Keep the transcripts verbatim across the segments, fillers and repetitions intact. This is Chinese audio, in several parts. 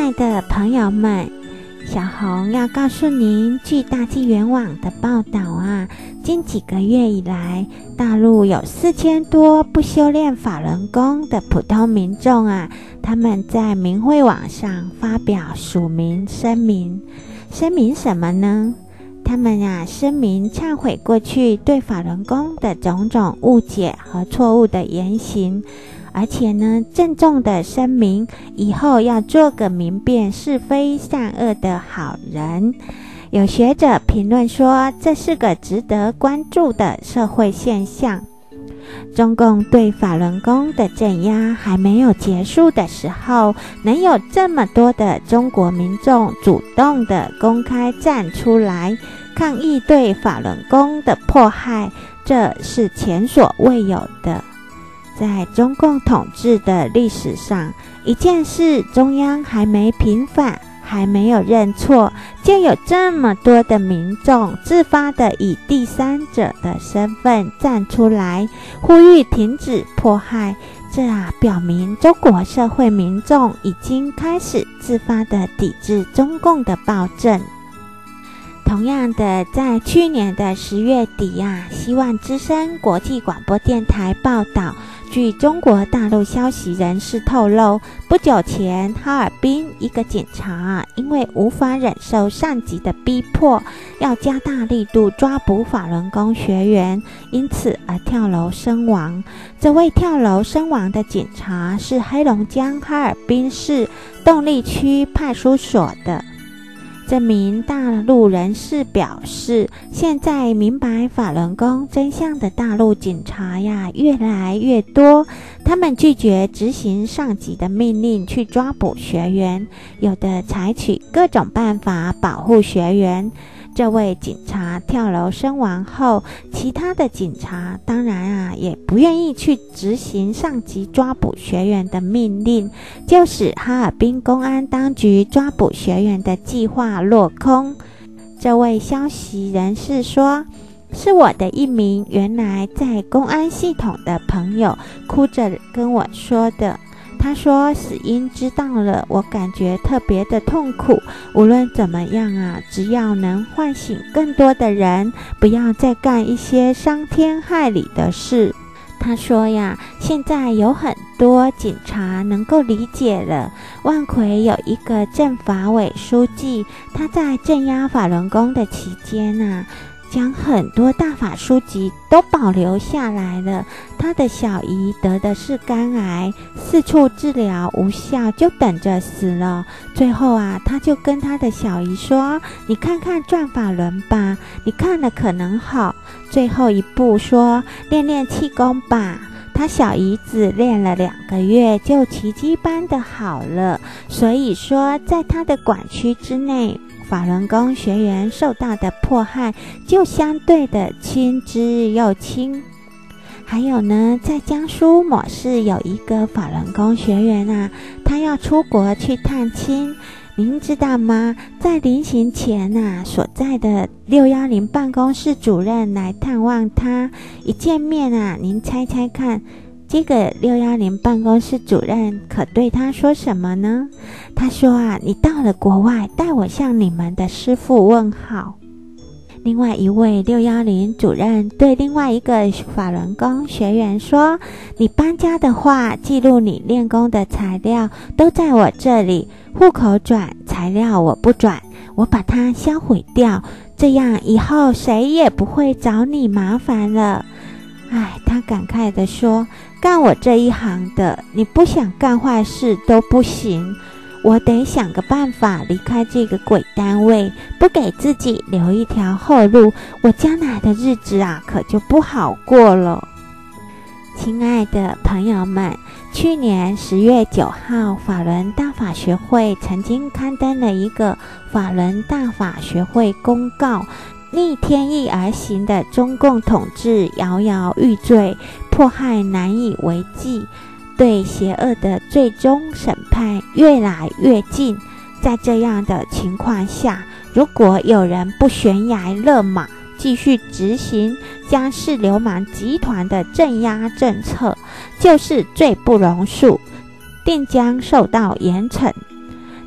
爱的朋友们，小红要告诉您，据大纪元网的报道啊，近几个月以来，大陆有四千多不修炼法轮功的普通民众啊，他们在明慧网上发表署名声明，声明什么呢？他们啊声明忏悔过去对法轮功的种种误解和错误的言行，而且呢郑重的声明以后要做个明辨是非善恶的好人。有学者评论说，这是个值得关注的社会现象。中共对法轮功的镇压还没有结束的时候，能有这么多的中国民众主动的公开站出来抗议对法轮功的迫害，这是前所未有的。在中共统治的历史上，一件事中央还没平反，还没有认错，就有这么多的民众自发的以第三者的身份站出来，呼吁停止迫害。这啊表明中国社会民众已经开始自发的抵制中共的暴政。同样的，在去年的十月底啊，希望之声国际广播电台报道，据中国大陆消息人士透露，不久前哈尔滨一个警察啊，因为无法忍受上级的逼迫，要加大力度抓捕法轮功学员，因此而跳楼身亡。这位跳楼身亡的警察是黑龙江哈尔滨市动力区派出所的。这名大陆人士表示，现在明白法轮功真相的大陆警察呀越来越多，他们拒绝执行上级的命令去抓捕学员，有的采取各种办法保护学员。这位警察跳楼身亡后，其他的警察当然啊也不愿意去执行上级抓捕学员的命令，就使哈尔滨公安当局抓捕学员的计划落空。这位消息人士说，是我的一名原来在公安系统的朋友哭着跟我说的。他说死因知道了，我感觉特别的痛苦，无论怎么样啊，只要能唤醒更多的人，不要再干一些伤天害理的事。他说呀，现在有很多警察能够理解了。万奎有一个政法委书记，他在镇压法轮功的期间啊，将很多大法书籍都保留下来了。他的小姨得的是肝癌，四处治疗无效，就等着死了。最后啊，他就跟他的小姨说，你看看转法轮吧，你看了可能好。最后一步说，练练气功吧。他小姨子练了两个月就奇迹般的好了。所以说，在他的管区之内，法轮功学员受到的迫害就相对的轻之又轻。还有呢，在江苏某市有一个法轮功学员啊，他要出国去探亲，您知道吗？在临行前啊，所在的六一零办公室主任来探望他，一见面啊，您猜猜看，这个六一零办公室主任可对他说什么呢？他说啊，你到了国外，带我向你们的师父问好。另外一位六一零主任对另外一个法轮功学员说，你搬家的话，记录你练功的材料都在我这里，户口转，材料我不转，我把它销毁掉，这样以后谁也不会找你麻烦了。唉，他感慨地说，干我这一行的，你不想干坏事都不行，我得想个办法离开这个鬼单位，不给自己留一条后路，我将来的日子啊可就不好过了。亲爱的朋友们，去年十月九号，法轮大法学会曾经刊登了一个法轮大法学会公告，逆天意而行的中共统治摇摇欲坠，迫害难以为继，对邪恶的最终审判越来越近。在这样的情况下，如果有人不悬崖勒马，继续执行江氏流氓集团的镇压政策，就是罪不容恕，定将受到严惩。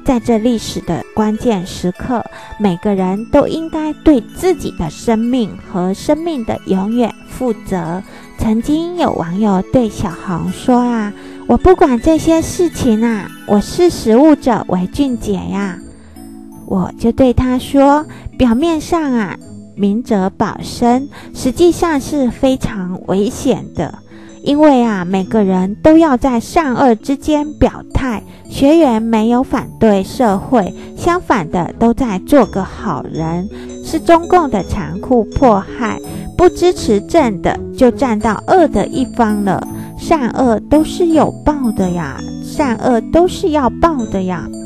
在这历史的关键时刻，每个人都应该对自己的生命和生命的永远负责。曾经有网友对小红说啊，我不管这些事情啊，我视食物者为俊杰呀。我就对他说，表面上啊明哲保身，实际上是非常危险的。因为啊，每个人都要在善恶之间表态，学员没有反对社会，相反的都在做个好人，是中共的残酷迫害，不支持正的就站到恶的一方了，善恶都是有报的呀，善恶都是要报的呀。